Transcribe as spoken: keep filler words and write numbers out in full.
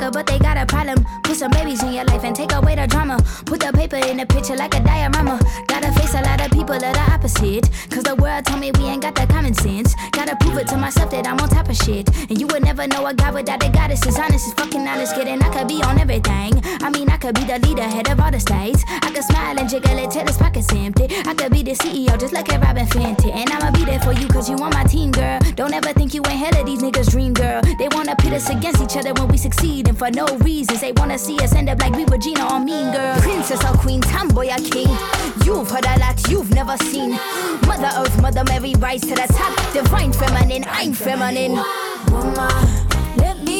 nigga, but they got a problem. Put some babies in your life and take away the drama. Put the paper in the picture like a diorama. Gotta face a lot of people that are opposite. Cause the world told me we ain't got that common sense. Gotta prove it to myself that I'm on top of shit. And you would never know a guy without a goddess. Is honest, is fucking honest, kidding. I could be on everything. I mean, I could be the leader, head of all the states. I could smile and jiggle it till his pockets empty. I could be the C E O just like a Robin Fenty. And I'ma be there for you cause you on my team, girl. Don't ever think you ain't hell of these niggas' dream, girl. They wanna pit us against each other when we succeed. And for no reasons, they wanna see us end up like we Regina or Mean Girl. Princess or queen, tomboy or king. You've heard a lot you've never seen. Mother Earth, Mother Mary, rise to the top. Divine feminine, I'm feminine. Woman, let me